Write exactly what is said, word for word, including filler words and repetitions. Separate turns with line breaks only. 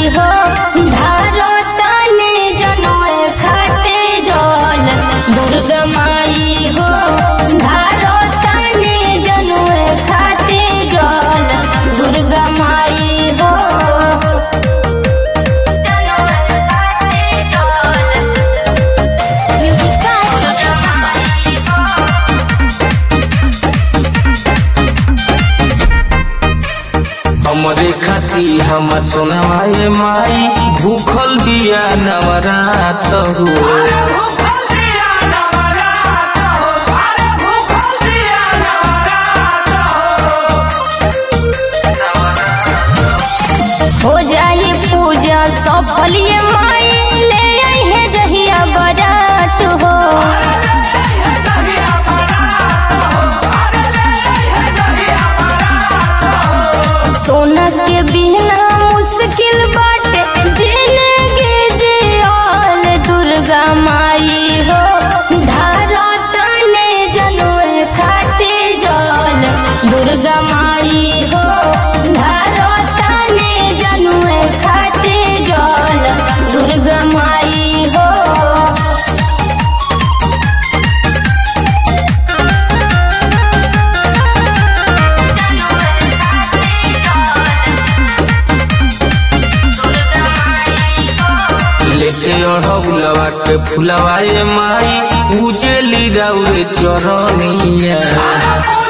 हो धारो तने जनोए खाते जल दुर्गा माई हो धारो तने जनोए खाते जल दुर्गा माई हो
हमरे खाती हम सुनवाए माई भूखल दिया नवरात हो
हो जाए पूजा सफल ये माई ले आई है जहिया बारात हो सोना के बिना मुश्किल बाटे जिंदगी जियल दुर्गा माई हो धारा तने जनोए खाते जल दुर्गा माई हो धारा तने जनोए खाते जल दुर्गा माई हो
लेके अढ़ौलवा के फुलवाए माई उजेली राउरे चरनिया